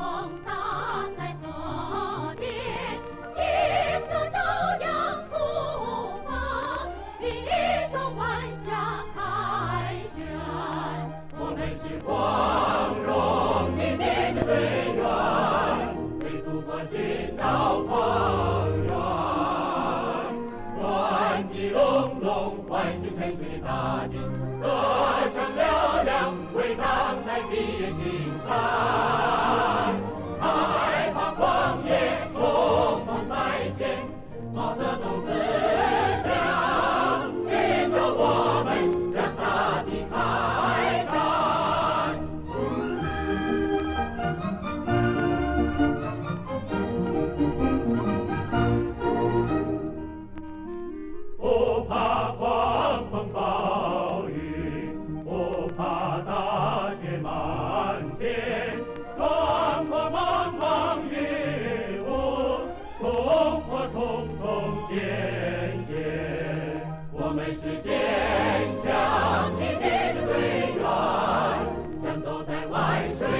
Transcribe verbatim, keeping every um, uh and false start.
风打在河边，迎着朝阳出发，迎着晚霞凯旋。我们是光荣的烈士队员，为祖国寻找光源。传奇隆隆，唤醒沉睡的大地，歌声嘹亮，为党在披越青山。开放旷野，冲锋在前，毛泽东思想引着我们向大地开战。不怕狂风暴雨，不怕大雪漫天，穿过茫茫云雾，冲破重重艰险。我们是坚强的烈士队员，战斗在万水